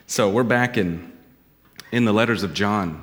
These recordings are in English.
So we're back in the letters of John.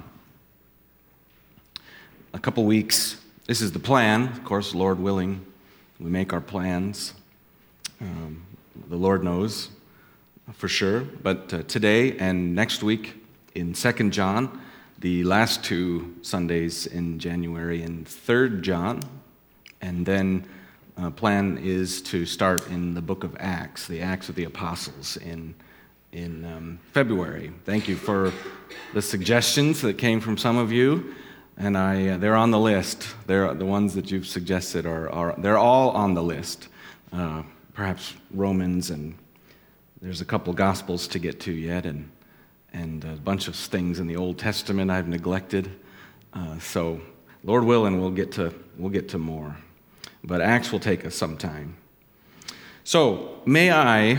A couple weeks. This is the plan. Of course, Lord willing, we make our plans. The Lord knows for sure. But today and next week in 2 John, the last two Sundays in January in 3 John, and then plan is to start in the book of Acts, the Acts of the Apostles in February. Thank you for the suggestions that came from some of you, and they're on the list. They're the ones that you've suggested they're all on the list. Perhaps Romans, and there's a couple Gospels to get to yet, and a bunch of things in the Old Testament I've neglected. So, Lord willing, we'll get to more. But Acts will take us some time. So, may I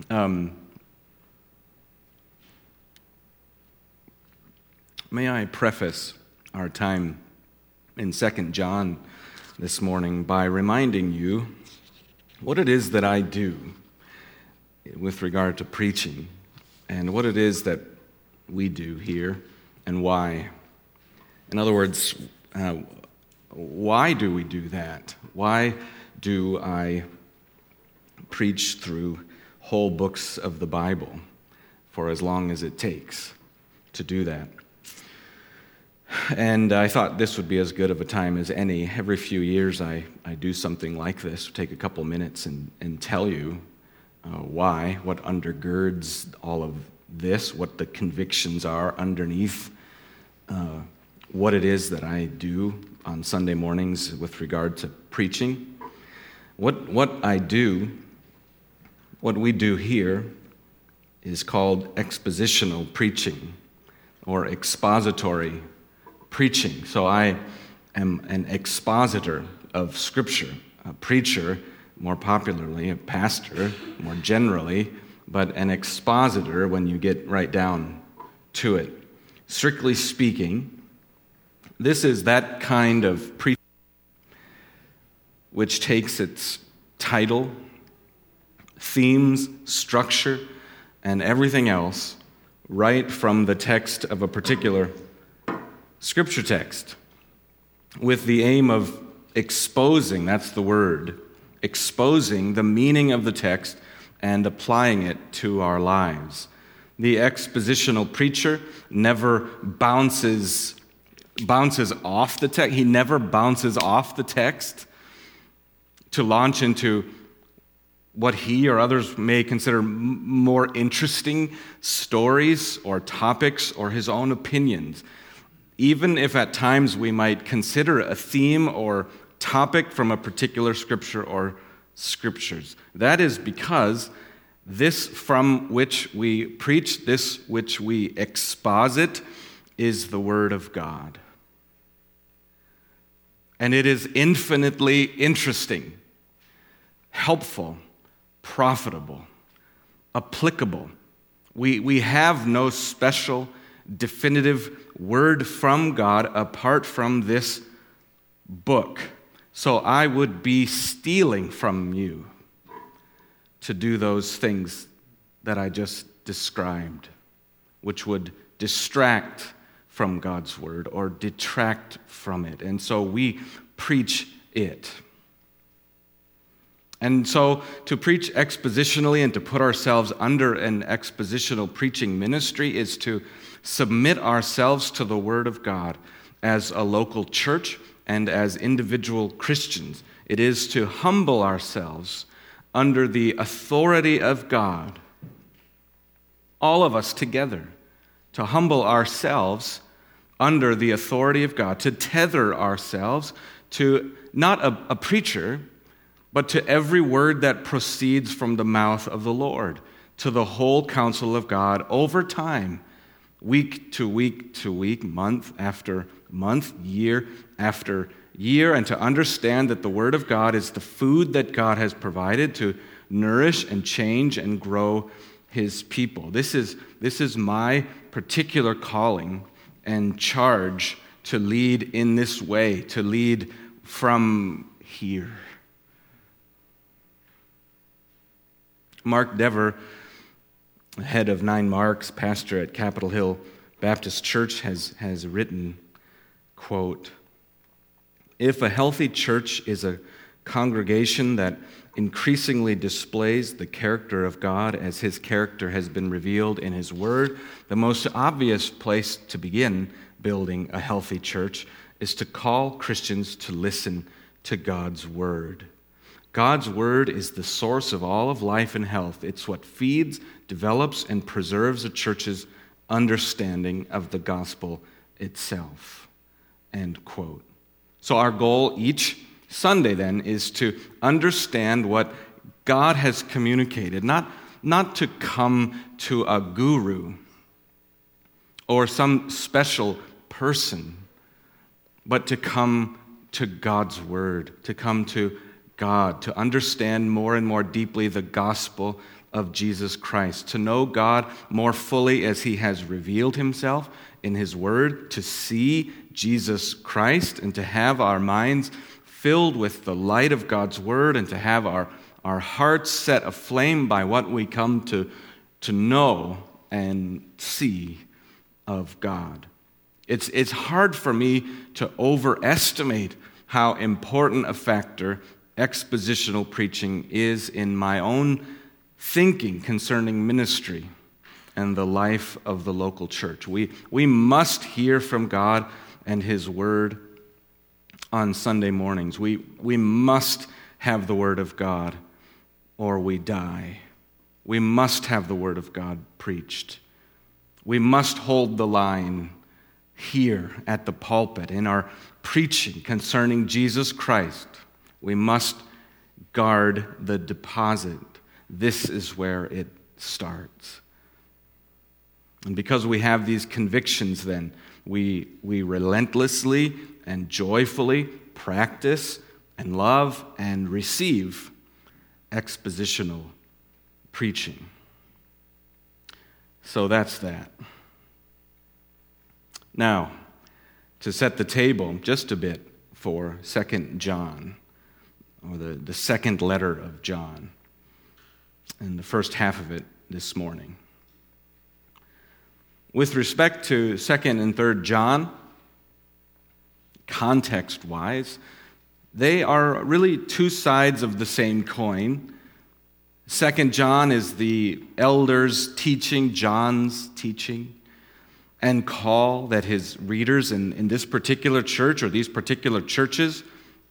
preface our time in 2 John this morning by reminding you what it is that I do with regard to preaching and what it is that we do here and why. In other words, why do we do that? Why do I preach through whole books of the Bible for as long as it takes to do that? And I thought this would be as good of a time as any. Every few years I do something like this, take a couple minutes and tell you why, what undergirds all of this, what the convictions are underneath what it is that I do on Sunday mornings with regard to preaching. What I do, what we do here is called expositional preaching or expository preaching. So I am an expositor of Scripture, a preacher, more popularly, a pastor, more generally, but an expositor when you get right down to it. Strictly speaking, this is that kind of preaching which takes its title, themes, structure, and everything else right from the text of a particular Scripture text, with the aim of exposing, that's the word, exposing the meaning of the text and applying it to our lives. The expositional preacher never bounces off the text. He never bounces off the text to launch into what he or others may consider more interesting stories or topics or his own opinions. Even if at times we might consider a theme or topic from a particular scripture or scriptures. That is because this from which we preach, this which we exposit, is the Word of God. And it is infinitely interesting, helpful, profitable, applicable. We have no special, definitive word from God apart from this book. So I would be stealing from you to do those things that I just described, which would distract from God's word or detract from it. And so we preach it. And so to preach expositionally and to put ourselves under an expositional preaching ministry is to submit ourselves to the Word of God as a local church and as individual Christians. It is to humble ourselves under the authority of God, all of us together, to humble ourselves under the authority of God, to tether ourselves to not a preacher, but to every word that proceeds from the mouth of the Lord, to the whole counsel of God over time, week to week to week, month after month, year after year, and to understand that the Word of God is the food that God has provided to nourish and change and grow His people. This is my particular calling and charge to lead in this way, to lead from here. Mark Dever the head of 9 Marks, pastor at Capitol Hill Baptist Church, has written, quote, "If a healthy church is a congregation that increasingly displays the character of God as His character has been revealed in His Word, the most obvious place to begin building a healthy church is to call Christians to listen to God's Word. God's Word is the source of all of life and health. It's what feeds, develops, and preserves a church's understanding of the gospel itself." End quote. So our goal each Sunday then is to understand what God has communicated, not to come to a guru or some special person, but to come to God's Word, to come to God, to understand more and more deeply the gospel of Jesus Christ, to know God more fully as He has revealed Himself in His Word, to see Jesus Christ and to have our minds filled with the light of God's Word and to have our hearts set aflame by what we come to know and see of God. It's hard for me to overestimate how important a factor expositional preaching is in my own thinking concerning ministry and the life of the local church. We must hear from God and His Word on Sunday mornings. We must have the Word of God or we die. We must have the Word of God preached. We must hold the line here at the pulpit in our preaching concerning Jesus Christ. We must guard the deposit. This is where it starts. And because we have these convictions then, we relentlessly and joyfully practice and love and receive expositional preaching. So that's that. Now, to set the table just a bit for 2 John, or the second letter of John, and the first half of it this morning. With respect to 2nd and 3rd John, context-wise, they are really two sides of the same coin. 2nd John is the elders' teaching, John's teaching, and call that his readers in this particular church or these particular churches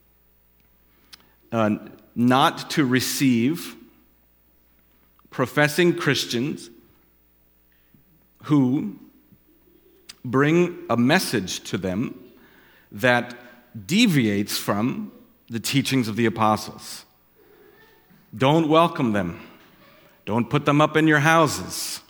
not to receive professing Christians who bring a message to them that deviates from the teachings of the apostles. Don't welcome them. Don't put them up in your houses.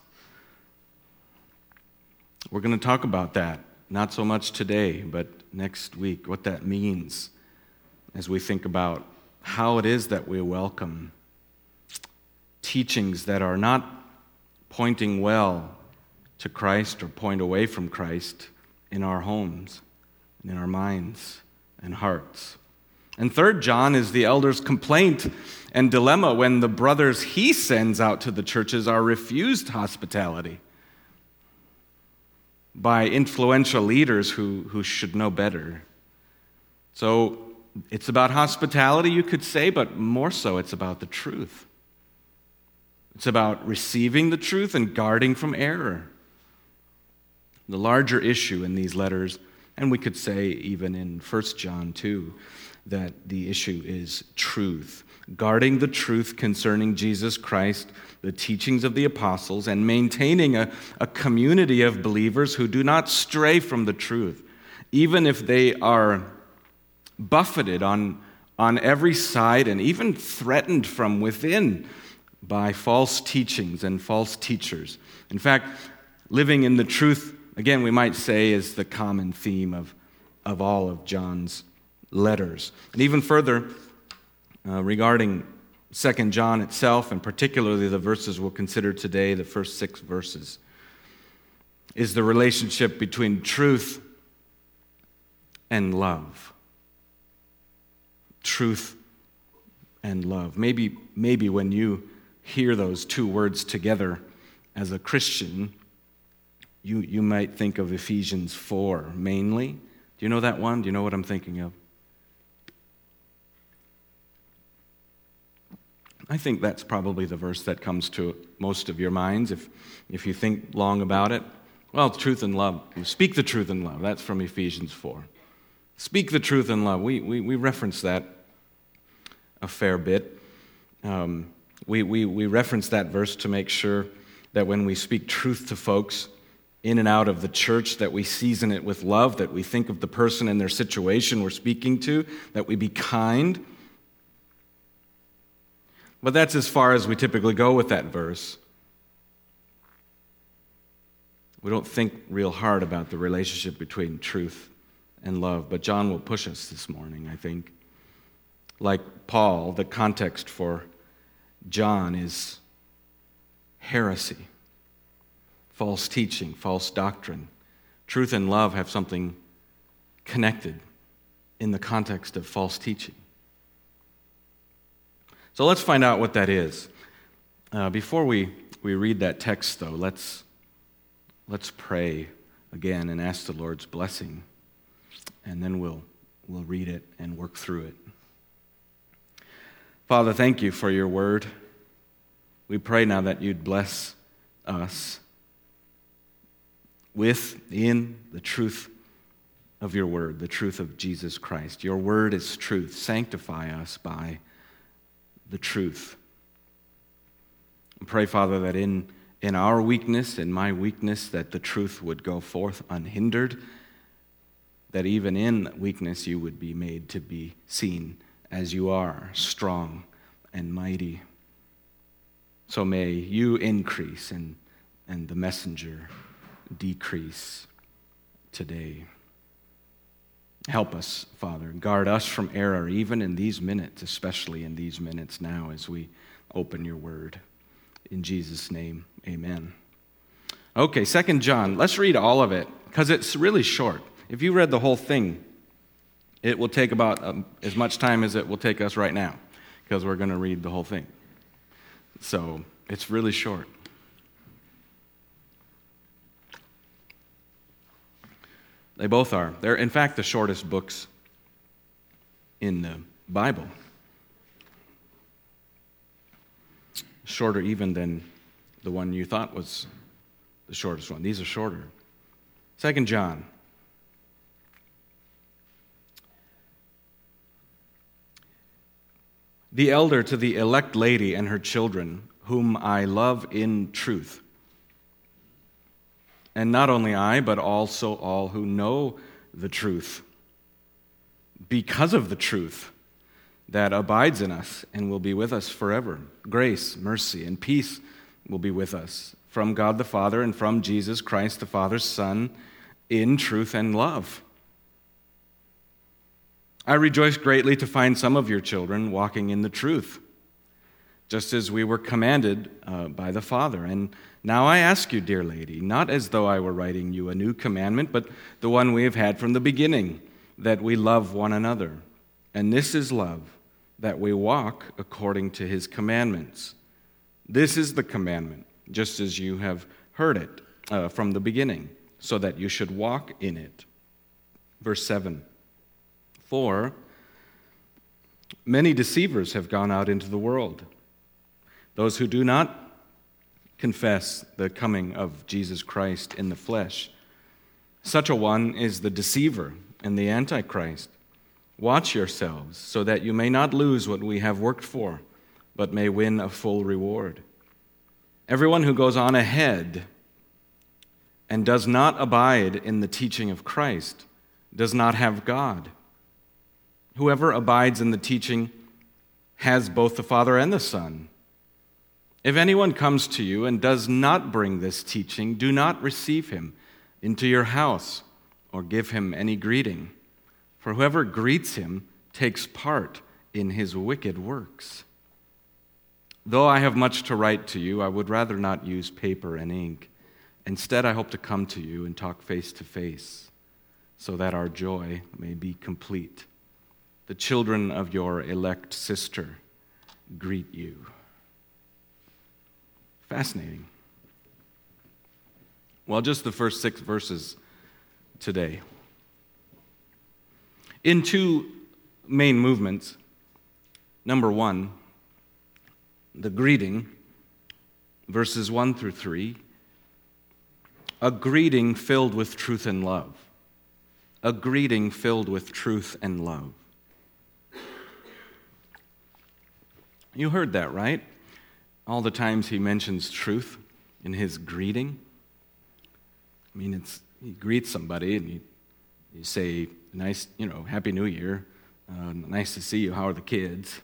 We're going to talk about that, not so much today, but next week, what that means as we think about how it is that we welcome teachings that are not pointing well to Christ or point away from Christ in our homes, in our minds and hearts. And 3rd John is the elder's complaint and dilemma when the brothers he sends out to the churches are refused hospitality by influential leaders who should know better. So it's about hospitality, you could say, but more so it's about the truth. It's about receiving the truth and guarding from error. The larger issue in these letters, and we could say even in 1 John 2, that the issue is truth. Guarding the truth concerning Jesus Christ, the teachings of the apostles, and maintaining a community of believers who do not stray from the truth, even if they are buffeted on every side and even threatened from within by false teachings and false teachers. In fact, living in the truth, again, we might say, is the common theme of all of John's letters. And even further, regarding 2 John itself, and particularly the verses we'll consider today, the first 6 verses, is the relationship between truth and love. Truth and love. Maybe when you hear those two words together as a Christian, you might think of Ephesians 4 mainly. Do you know that one? Do you know what I'm thinking of? I think that's probably the verse that comes to most of your minds if you think long about it. Well, truth and love. Speak the truth in love. That's from Ephesians 4. Speak the truth in love. We reference that a fair bit. We reference that verse to make sure that when we speak truth to folks in and out of the church, that we season it with love, that we think of the person and their situation we're speaking to, that we be kind. But that's as far as we typically go with that verse. We don't think real hard about the relationship between truth and love, but John will push us this morning, I think. Like Paul, the context for John is heresy, false teaching, false doctrine. Truth and love have something connected in the context of false teaching. So let's find out what that is. Before we read that text, though, let's pray again and ask the Lord's blessing, and then we'll read it and work through it. Father, thank you for your word. We pray now that you'd bless us within the truth of your word, the truth of Jesus Christ. Your word is truth. Sanctify us by the truth. I pray, Father, that in our weakness, in my weakness, that the truth would go forth unhindered, that even in weakness you would be made to be seen as you are, strong and mighty. So may you increase and the messenger decrease today. Help us, Father. Guard us from error, even in these minutes, especially in these minutes now as we open your word. In Jesus' name, amen. Okay, 2 John. Let's read all of it, because it's really short. If you read the whole thing, it will take about as much time as it will take us right now, because we're going to read the whole thing. So it's really short. They both are. They're, in fact, the shortest books in the Bible. Shorter even than the one you thought was the shortest one. These are shorter. 2 John. The elder to the elect lady and her children, whom I love in truth. And not only I, but also all who know the truth, because of the truth that abides in us and will be with us forever. Grace, mercy, and peace will be with us from God the Father and from Jesus Christ, the Father's Son, in truth and love. I rejoice greatly to find some of your children walking in the truth, just as we were commanded by the Father. And now I ask you, dear lady, not as though I were writing you a new commandment, but the one we have had from the beginning, that we love one another. And this is love, that we walk according to his commandments. This is the commandment, just as you have heard it from the beginning, so that you should walk in it. Verse 7. For many deceivers have gone out into the world, those who do not confess the coming of Jesus Christ in the flesh. Such a one is the deceiver and the Antichrist. Watch yourselves so that you may not lose what we have worked for, but may win a full reward. Everyone who goes on ahead and does not abide in the teaching of Christ does not have God. Whoever abides in the teaching has both the Father and the Son. If anyone comes to you and does not bring this teaching, do not receive him into your house or give him any greeting. For whoever greets him takes part in his wicked works. Though I have much to write to you, I would rather not use paper and ink. Instead, I hope to come to you and talk face to face, so that our joy may be complete. The children of your elect sister greet you. Fascinating. Well, just the first 6 verses today. In 2 main movements. Number 1, the greeting, verses 1 through 3. A greeting filled with truth and love. A greeting filled with truth and love. You heard that, right? All the times he mentions truth in his greeting. I mean, he greets somebody and you say, nice, Happy New Year. Nice to see you. How are the kids?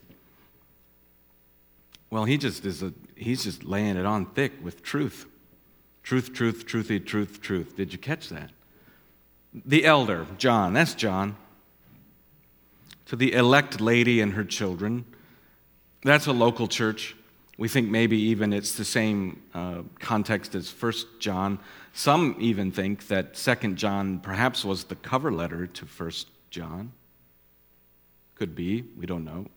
Well, he's just laying it on thick with truth. Truth, truth, truthy, truth, truth. Did you catch that? The elder, John, that's John. To the elect lady and her children. That's a local church. We think maybe even it's the same context as 1 John. Some even think that 2 John perhaps was the cover letter to 1 John. Could be, we don't know.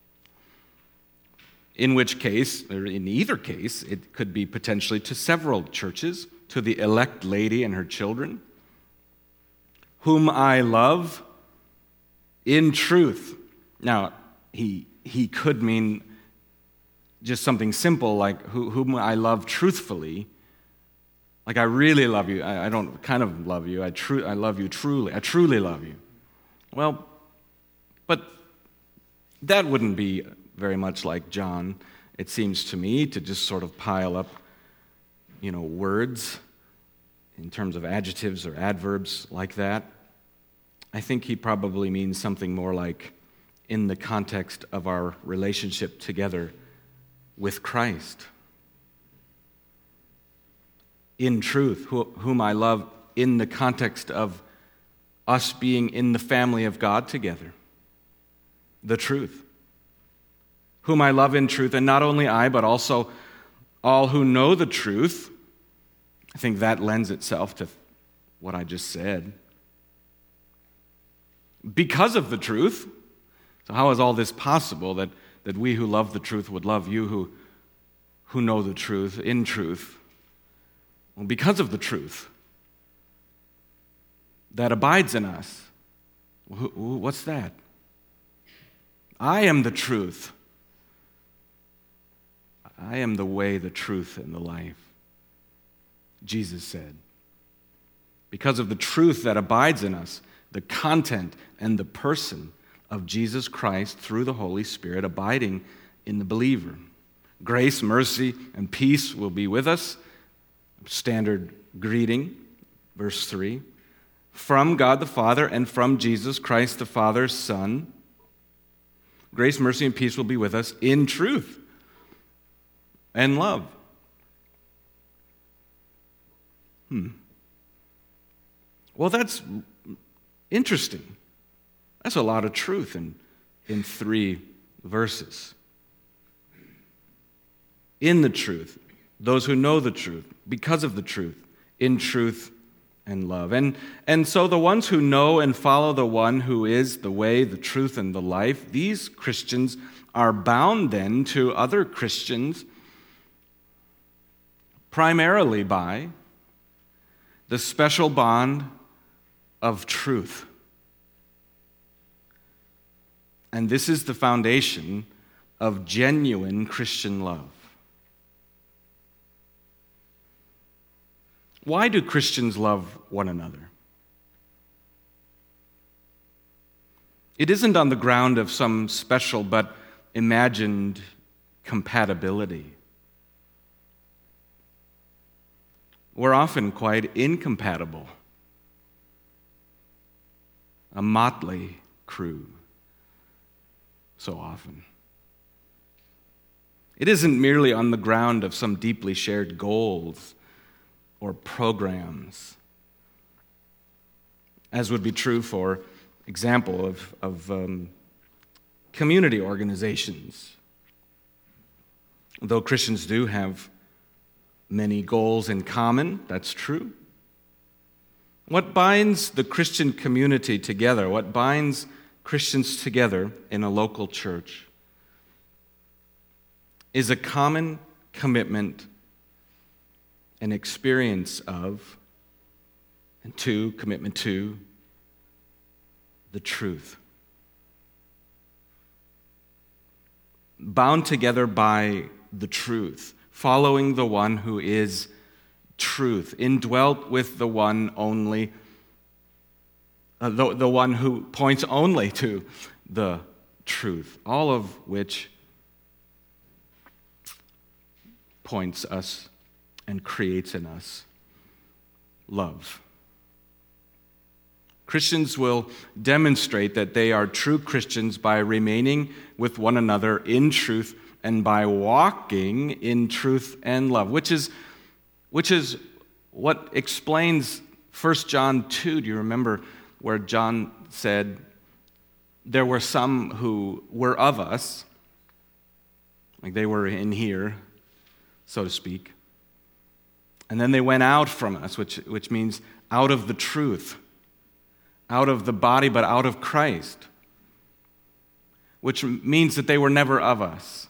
In which case, or in either case, it could be potentially to several churches, to the elect lady and her children, whom I love in truth. Now, he could mean just something simple like whom I love truthfully. Like I really love you. I don't kind of love you. I love you truly. I truly love you. Well, but that wouldn't be very much like John, it seems to me, to just sort of pile up, words in terms of adjectives or adverbs like that. I think he probably means something more like in the context of our relationship together with Christ. In truth, whom I love in the context of us being in the family of God together. The truth. Whom I love in truth, and not only I, but also all who know the truth. I think that lends itself to what I just said. Because of the truth. So how is all this possible that we who love the truth would love you who know the truth in truth? Well, because of the truth that abides in us. What's that? I am the truth. I am the way, the truth, and the life, Jesus said. Because of the truth that abides in us, the content and the person of Jesus Christ through the Holy Spirit abiding in the believer. Grace, mercy, and peace will be with us. Standard greeting, verse 3. From God the Father and from Jesus Christ the Father's Son. Grace, mercy, and peace will be with us in truth and love. Well, that's interesting. That's a lot of truth in 3 verses. In the truth, those who know the truth, because of the truth, in truth and love. And so the ones who know and follow the one who is the way, the truth, and the life, these Christians are bound then to other Christians primarily by the special bond of truth. And this is the foundation of genuine Christian love. Why do Christians love one another? It isn't on the ground of some special but imagined compatibility. We're often quite incompatible. A motley crew, so often. It isn't merely on the ground of some deeply shared goals or programs, as would be true, for example, of community organizations. Though Christians do have many goals in common, that's true. What binds the Christian community together, what binds Christians together in a local church, is a common commitment and experience of And 2, commitment to the truth. Bound together by the truth, following the one who is truth, indwelt with the one only, the one who points only to the truth, all of which points us and creates in us love. Christians will demonstrate that they are true Christians by remaining with one another in truth and by walking in truth and love, which is what explains 1 John 2. Do you remember where John said, there were some who were of us, like they were in here, so to speak, and then they went out from us, which means out of the truth, out of the body, but out of Christ, which means that they were never of us.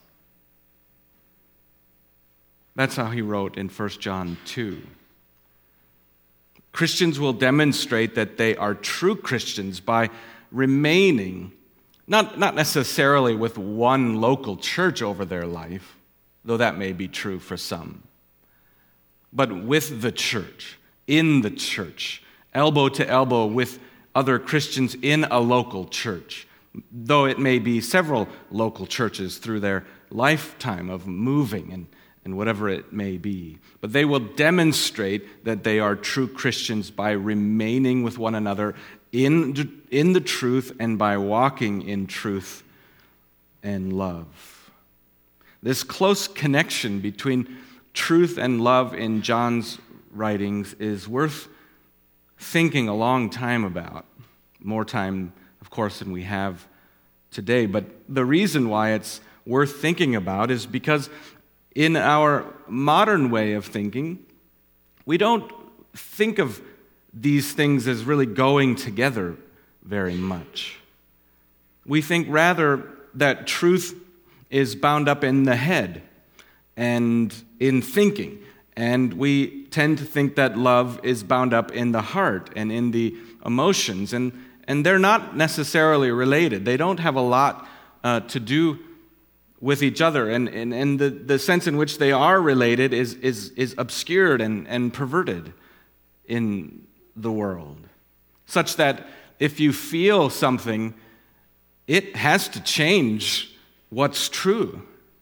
That's how he wrote in 1 John 2. Christians will demonstrate that they are true Christians by remaining, not necessarily with one local church over their life, though that may be true for some, but with the church, in the church, elbow to elbow with other Christians in a local church, though it may be several local churches through their lifetime of moving and whatever it may be. But they will demonstrate that they are true Christians by remaining with one another in the truth and by walking in truth and love. This close connection between truth and love in John's writings is worth thinking a long time about. More time, of course, than we have today. But the reason why it's worth thinking about is because in our modern way of thinking, we don't think of these things as really going together very much. We think rather that truth is bound up in the head and in thinking, and we tend to think that love is bound up in the heart and in the emotions, and they're not necessarily related. They don't have a lot to do with each other, and the sense in which they are related is obscured and perverted in the world, such that if you feel something, it has to change what's true.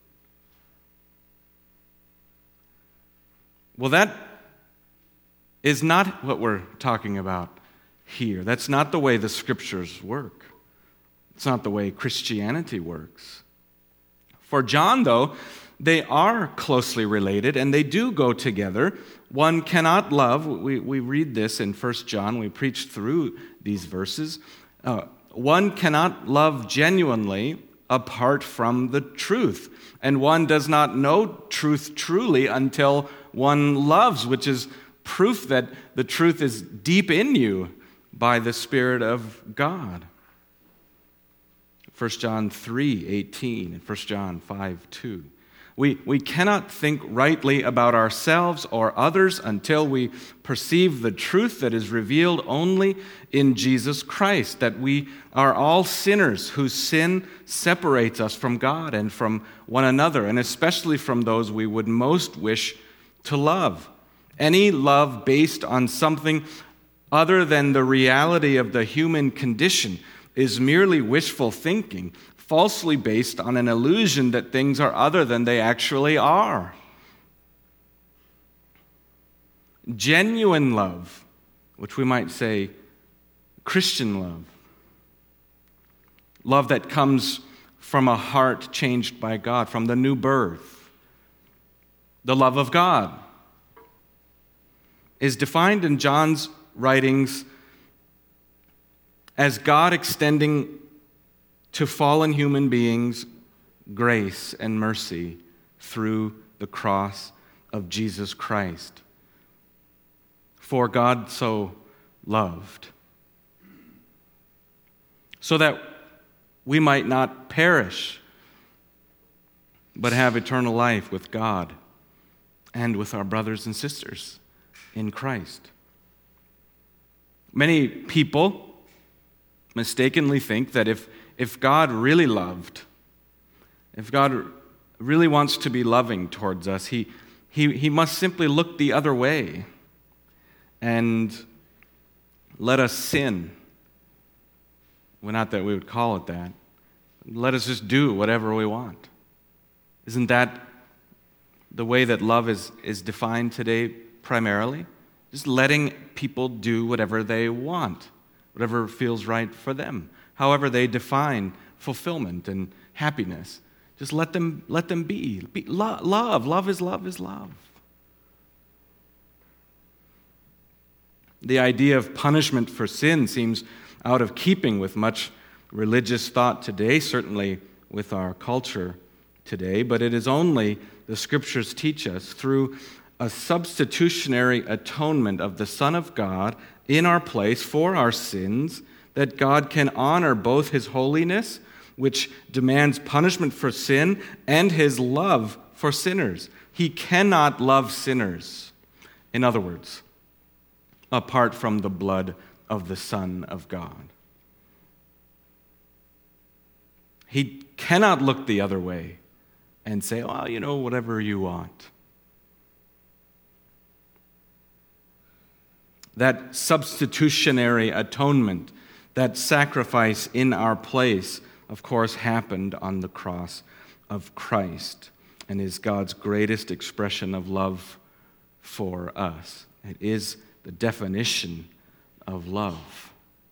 Well, that is not what we're talking about here. That's not the way the Scriptures work. It's not the way Christianity works. For John, though, they are closely related and they do go together. One cannot love, we read this in 1 John, we preached through these verses. One cannot love genuinely apart from the truth. And one does not know truth truly until one loves, which is proof that the truth is deep in you by the Spirit of God. 1 John 3:18 and 1 John 5:2. We cannot think rightly about ourselves or others until we perceive the truth that is revealed only in Jesus Christ, that we are all sinners whose sin separates us from God and from one another, and especially from those we would most wish to love. Any love based on something other than the reality of the human condition is merely wishful thinking, falsely based on an illusion that things are other than they actually are. Genuine love, which we might say Christian love, love that comes from a heart changed by God, from the new birth, the love of God, is defined in John's writings as God extending to fallen human beings grace and mercy through the cross of Jesus Christ. For God so loved, so that we might not perish, but have eternal life with God and with our brothers and sisters in Christ. Many people mistakenly think that if God really loved, if God really wants to be loving towards us, he must simply look the other way and let us sin. Well, not that we would call it that. Let us just do whatever we want. Isn't that the way that love is defined today primarily? Just letting people do whatever they want, whatever feels right for them, however they define fulfillment and happiness. Just let them be. Love is love. The idea of punishment for sin seems out of keeping with much religious thought today, certainly with our culture today, but it is only, the Scriptures teach us, through a substitutionary atonement of the Son of God in our place for our sins that God can honor both His holiness, which demands punishment for sin, and His love for sinners. He cannot love sinners, in other words, apart from the blood of the Son of God. He cannot look the other way and say, oh, whatever you want. That substitutionary atonement, that sacrifice in our place, of course, happened on the cross of Christ and is God's greatest expression of love for us. It is the definition of love.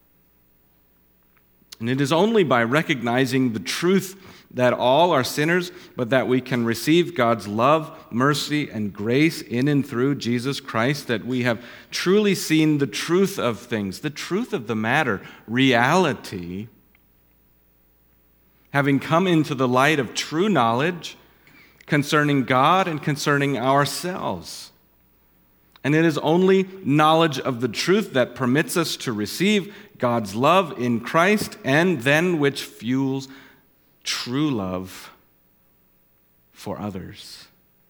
And it is only by recognizing the truth that all are sinners, but that we can receive God's love, mercy, and grace in and through Jesus Christ, that we have truly seen the truth of things, the truth of the matter, reality, having come into the light of true knowledge concerning God and concerning ourselves. And it is only knowledge of the truth that permits us to receive God's love in Christ, and then which fuels true love for others.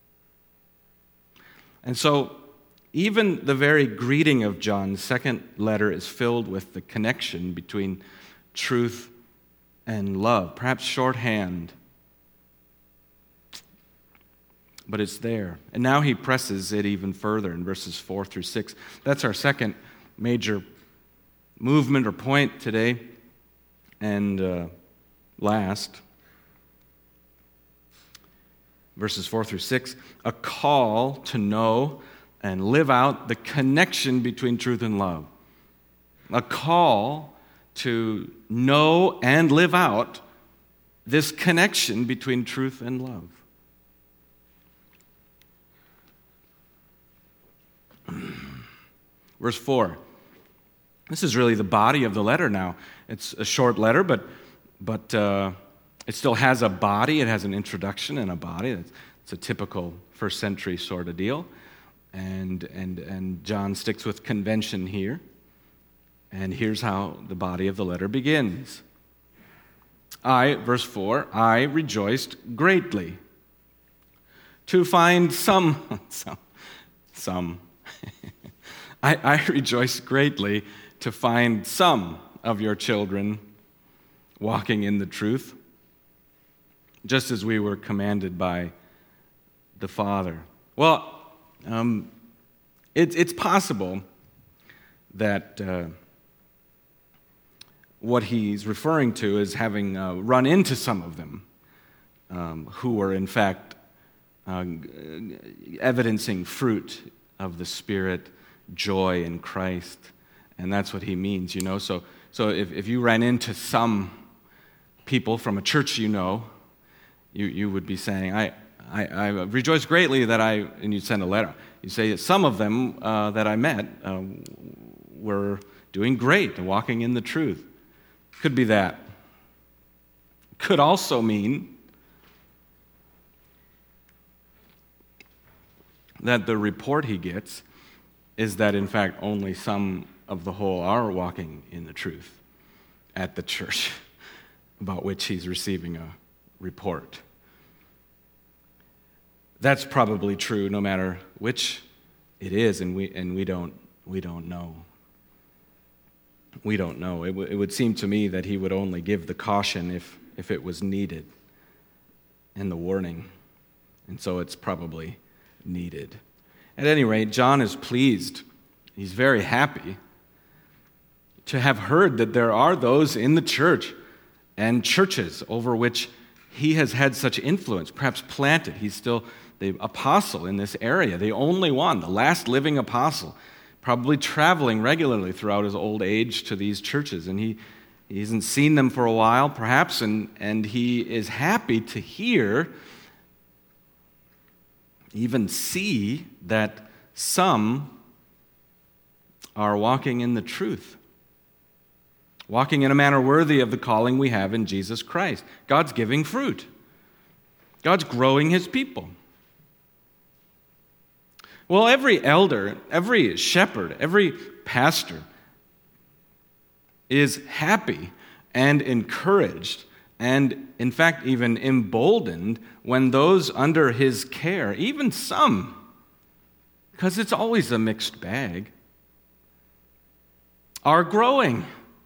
And so, even the very greeting of John's second letter is filled with the connection between truth and love, perhaps shorthand, but it's there. And now he presses it even further in verses 4 through 6. That's our second major movement or point today. And last, verses 4 through 6, a call to know and live out the connection between truth and love. A call to know and live out this connection between truth and love. Verse 4. This is really the body of the letter now. It's a short letter, but it still has a body. It has an introduction and a body. It's a typical first century sort of deal. And John sticks with convention here. And here's how the body of the letter begins. Verse 4, I rejoiced greatly to find some. I rejoiced greatly to find some of your children walking in the truth, just as we were commanded by the Father. Well, it's possible that what he's referring to is having run into some of them who were in fact evidencing fruit of the Spirit, joy in Christ, and that's what he means, So if you ran into some people from a church you would be saying, I rejoice greatly that and you'd send a letter. You say some of them that I met were doing great and walking in the truth. Could be that. Could also mean that the report he gets is that, in fact, only some of the whole are walking in the truth at the church about which he's receiving a report. That's probably true no matter which it is, and we don't know. We don't know. It would seem to me that he would only give the caution if it was needed, and the warning. And so it's probably needed. At any rate, John is pleased. He's very happy to have heard that there are those in the church and churches over which he has had such influence, perhaps planted. He's still the apostle in this area, the only one, the last living apostle, probably traveling regularly throughout his old age to these churches. And he hasn't seen them for a while, perhaps, and he is happy to hear, even see, that some are walking in the truth, walking in a manner worthy of the calling we have in Jesus Christ. God's giving fruit. God's growing his people. Well, every elder, every shepherd, every pastor is happy and encouraged and, in fact, even emboldened when those under his care, even some, because it's always a mixed bag, are growing,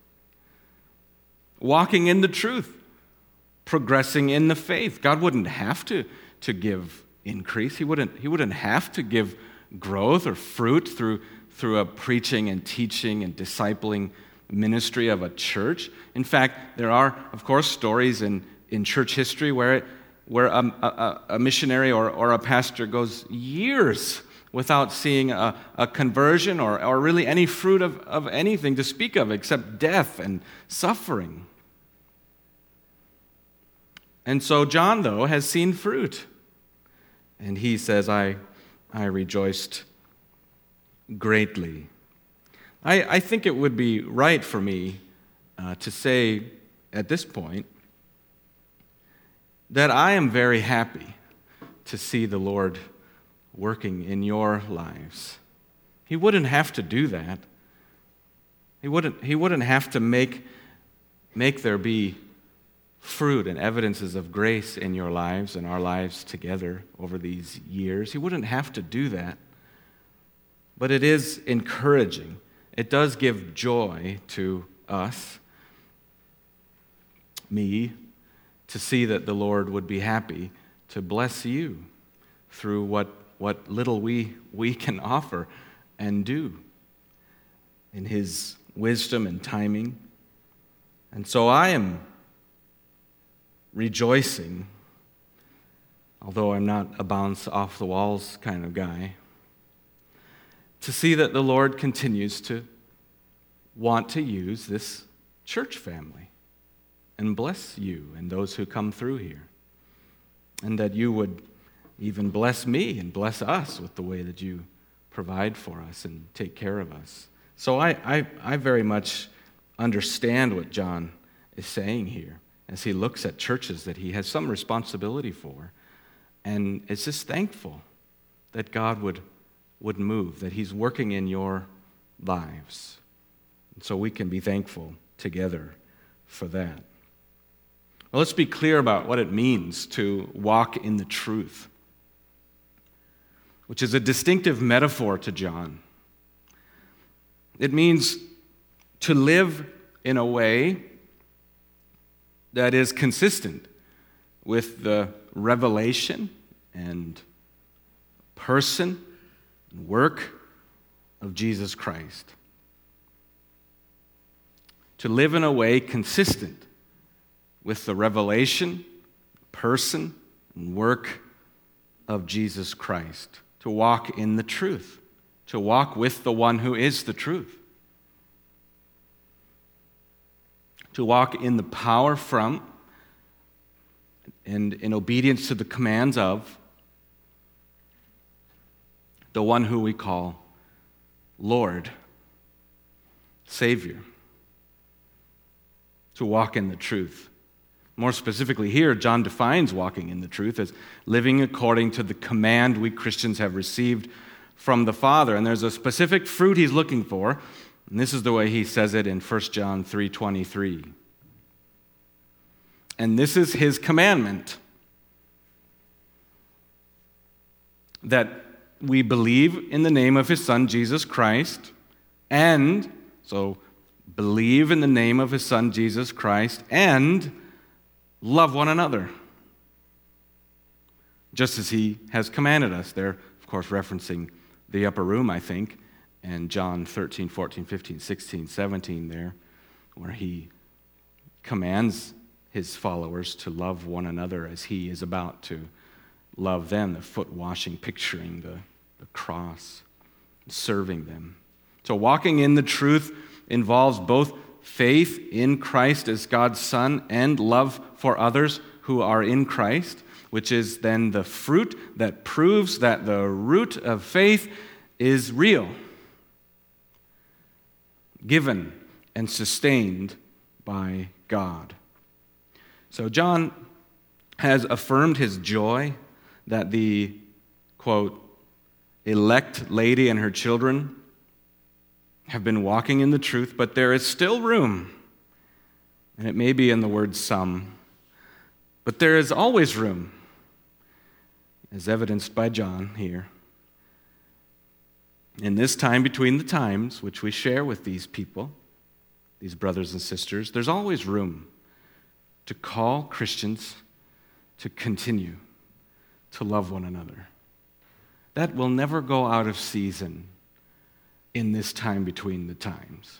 walking in the truth, progressing in the faith. God wouldn't have to give increase. He wouldn't have to give growth or fruit through a preaching and teaching and discipling ministry of a church. In fact, there are, of course, stories in church history where a missionary or a pastor goes years without seeing a conversion or really any fruit of anything to speak of except death and suffering. And so John, though, has seen fruit. And he says, I rejoiced greatly. I think it would be right for me to say at this point that I am very happy to see the Lord working in your lives. He wouldn't have to do that. He wouldn't have to make there be fruit and evidences of grace in your lives and our lives together over these years. He wouldn't have to do that. But it is encouraging. It does give joy to us, me, to see that the Lord would be happy to bless you through what little we can offer and do in his wisdom and timing. And so I am rejoicing, although I'm not a bounce off the walls kind of guy, to see that the Lord continues to want to use this church family and bless you and those who come through here, and that you would even bless me and bless us with the way that you provide for us and take care of us. So I very much understand what John is saying here as he looks at churches that he has some responsibility for, and is just thankful that God would move, that he's working in your lives. And so we can be thankful together for that. Well, let's be clear about what it means to walk in the truth, which is a distinctive metaphor to John. It means to live in a way that is consistent with the revelation and person and work of Jesus Christ. To live in a way consistent with the revelation, person, and work of Jesus Christ. To walk in the truth. To walk with the one who is the truth. To walk in the power from and in obedience to the commands of the one who we call Lord, Savior. To walk in the truth. More specifically here, John defines walking in the truth as living according to the command we Christians have received from the Father. And there's a specific fruit he's looking for, and this is the way he says it in 1 John 3:23. And this is his commandment, that we believe in the name of his Son, Jesus Christ, and, so believe in the name of his Son, Jesus Christ, and love one another, just as he has commanded us. They're, of course, referencing the upper room, I think, and John 13, 14, 15, 16, 17 there, where he commands his followers to love one another as he is about to love them, the foot washing, picturing the cross, serving them. So walking in the truth involves both faith in Christ as God's Son and love for others who are in Christ, which is then the fruit that proves that the root of faith is real, given and sustained by God. So John has affirmed his joy that the, quote, elect lady and her children have been walking in the truth, but there is still room. And it may be in the word some, but there is always room, as evidenced by John here. In this time between the times, which we share with these people, these brothers and sisters, there's always room to call Christians to continue to love one another. That will never go out of season in this time between the times.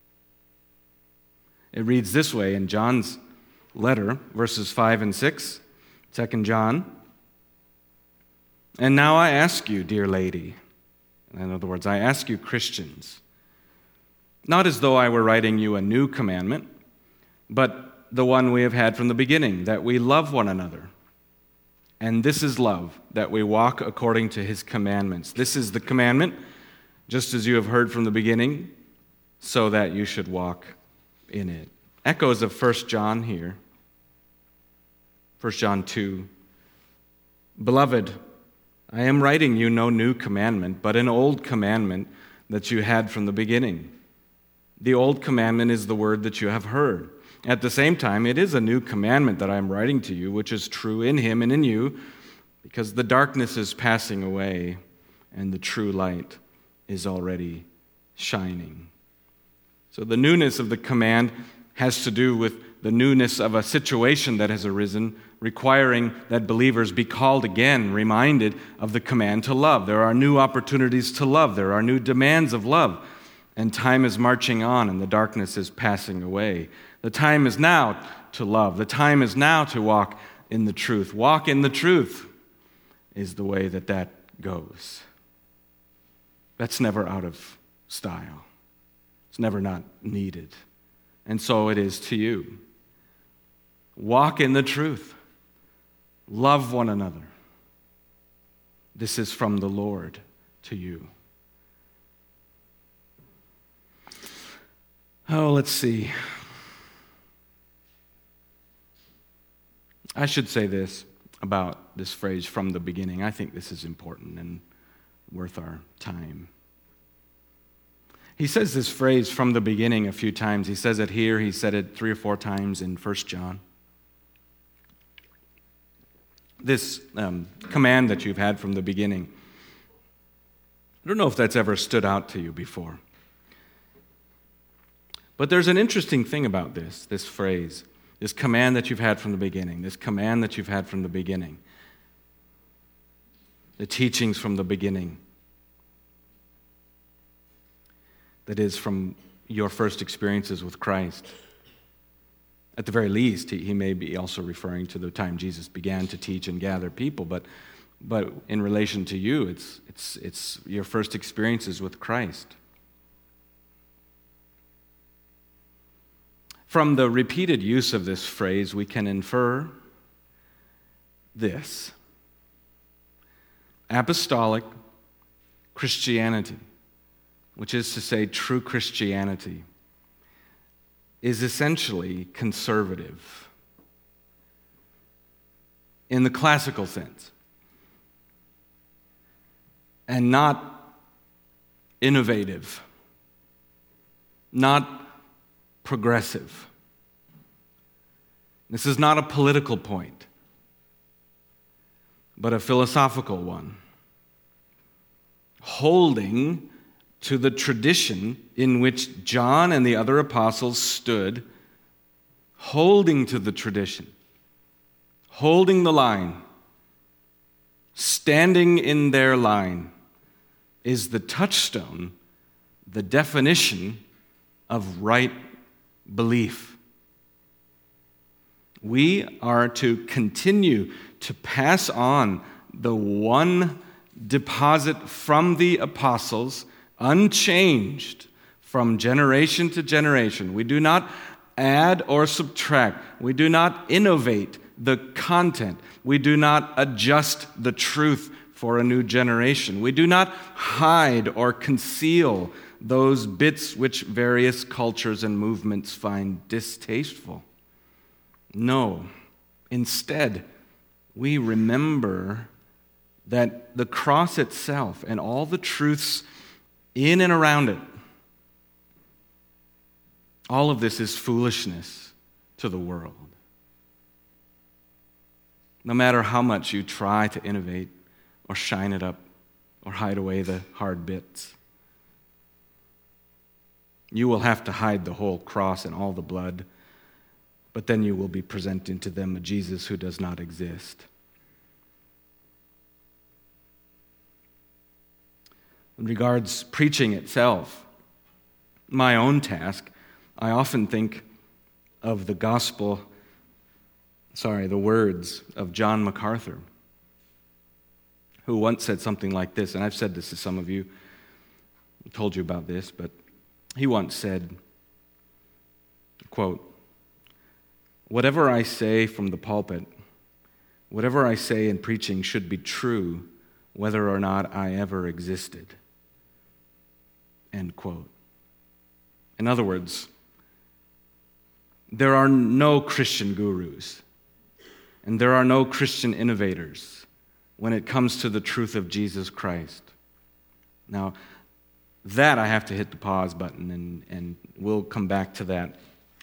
It reads this way in John's letter, verses 5 and 6, 2 John. And now I ask you, dear lady, in other words, I ask you Christians, not as though I were writing you a new commandment, but the one we have had from the beginning, that we love one another. And this is love, that we walk according to his commandments. This is the commandment, just as you have heard from the beginning, so that you should walk in it. Echoes of 1 John here. 1 John 2. Beloved, I am writing you no new commandment, but an old commandment that you had from the beginning. The old commandment is the word that you have heard. At the same time, it is a new commandment that I am writing to you, which is true in him and in you, because the darkness is passing away and the true light is already shining. So the newness of the command has to do with the newness of a situation that has arisen, requiring that believers be called again, reminded of the command to love. There are new opportunities to love. There are new demands of love. And time is marching on and the darkness is passing away. The time is now to love. The time is now to walk in the truth. Walk in the truth is the way that goes. That's never out of style. It's never not needed. And so it is to you. Walk in the truth. Love one another. This is from the Lord to you. Oh, let's see. I should say this about this phrase, from the beginning. I think this is important and worth our time. He says this phrase, from the beginning, a few times. He says it here. He said it 3 or 4 times in 1 John. This command that you've had from the beginning. I don't know if that's ever stood out to you before. But there's an interesting thing about this phrase, this command that you've had from the beginning, this command that you've had from the beginning, the teachings from the beginning, that is from your first experiences with Christ. At the very least, he may be also referring to the time Jesus began to teach and gather people, but in relation to you, it's your first experiences with Christ. From the repeated use of this phrase, we can infer this. Apostolic Christianity, which is to say true Christianity, is essentially conservative in the classical sense and not innovative, not progressive. This is not a political point, but a philosophical one, holding to the tradition in which John and the other apostles stood, holding to the tradition, holding the line, standing in their line, is the touchstone, the definition of right belief. We are to continue to pass on the one deposit from the apostles, unchanged from generation to generation. We do not add or subtract. We do not innovate the content. We do not adjust the truth for a new generation. We do not hide or conceal those bits which various cultures and movements find distasteful. No, instead, we remember that the cross itself and all the truths in and around it, all of this is foolishness to the world. No matter how much you try to innovate or shine it up or hide away the hard bits, you will have to hide the whole cross and all the blood, but then you will be presenting to them a Jesus who does not exist. In regards preaching itself, my own task, I often think of the words of John MacArthur, who once said something like this, and I've said this to some of you, I told you about this, but he once said, quote, "Whatever I say from the pulpit, whatever I say in preaching should be true, whether or not I ever existed." End quote. In other words, there are no Christian gurus, and there are no Christian innovators when it comes to the truth of Jesus Christ. Now, that I have to hit the pause button, and we'll come back to that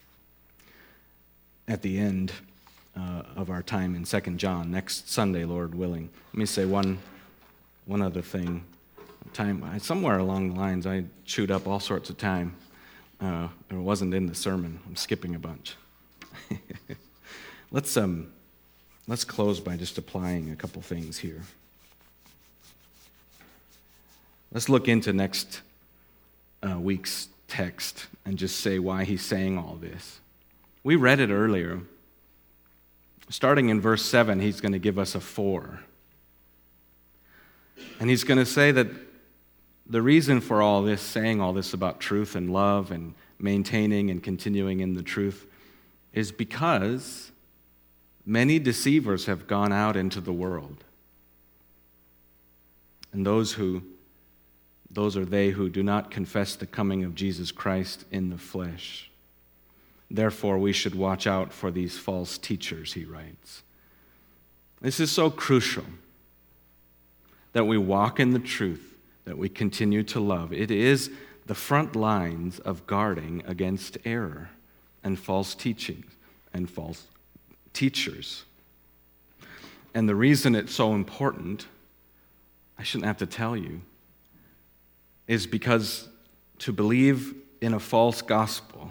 at the end of our time in 2 John, next Sunday, Lord willing. Let me say one other thing. Somewhere along the lines, I chewed up all sorts of time. It wasn't in the sermon. I'm skipping a bunch. Let's close by just applying a couple things here. Let's look into next week's text and just say why he's saying all this. We read it earlier. Starting in verse 7, he's going to give us a 4. And he's going to say that the reason for all this, saying all this about truth and love and maintaining and continuing in the truth, is because many deceivers have gone out into the world. And those are they who do not confess the coming of Jesus Christ in the flesh. Therefore, we should watch out for these false teachers, he writes. This is so crucial that we walk in the truth, that we continue to love. It is the front lines of guarding against error and false teachings and false teachers. And the reason it's so important, I shouldn't have to tell you, is because to believe in a false gospel,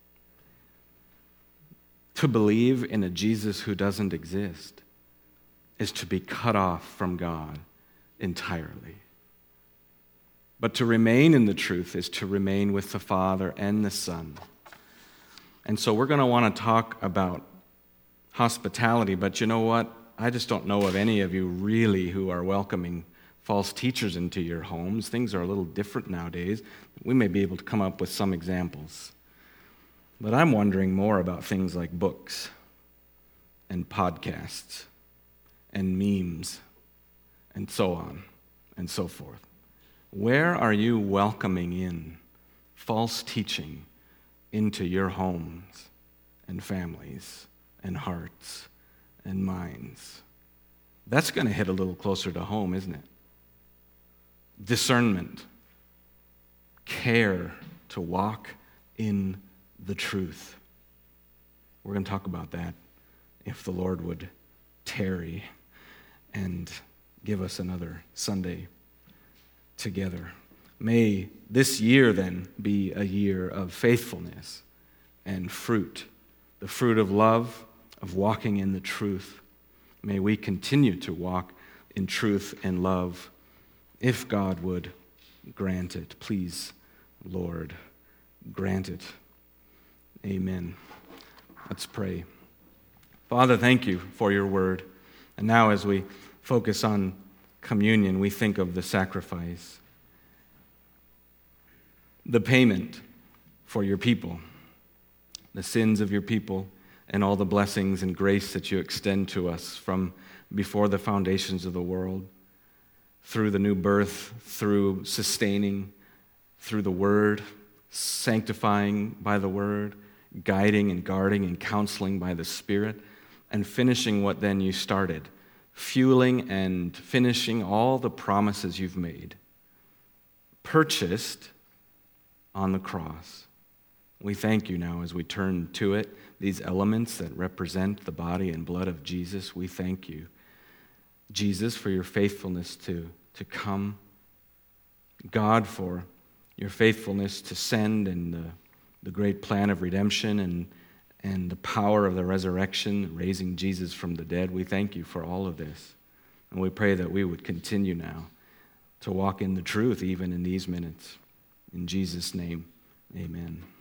to believe in a Jesus who doesn't exist, is to be cut off from God entirely. But to remain in the truth is to remain with the Father and the Son. And so we're going to want to talk about hospitality, but you know what? I just don't know of any of you really who are welcoming false teachers into your homes. Things are a little different nowadays. We may be able to come up with some examples. But I'm wondering more about things like books and podcasts and memes and so on and so forth. Where are you welcoming in false teaching into your homes and families and hearts and minds? That's going to hit a little closer to home, isn't it? Discernment, care to walk in the truth. We're going to talk about that if the Lord would tarry and give us another Sunday together. May this year then be a year of faithfulness and fruit, the fruit of love, of walking in the truth. May we continue to walk in truth and love, if God would grant it. Please, Lord, grant it. Amen. Let's pray. Father, thank you for your word. And now as we focus on communion, we think of the sacrifice, the payment for your people, the sins of your people, and all the blessings and grace that you extend to us from before the foundations of the world, through the new birth, through sustaining, through the word, sanctifying by the word, guiding and guarding and counseling by the Spirit, and finishing what then you started, fueling and finishing all the promises you've made, purchased on the cross. We thank you now as we turn to it, these elements that represent the body and blood of Jesus. We thank you, Jesus, for your faithfulness to come, God, for your faithfulness to send, and the great plan of redemption and the power of the resurrection, raising Jesus from the dead. We thank you for all of this. And we pray that we would continue now to walk in the truth even in these minutes. In Jesus' name, amen.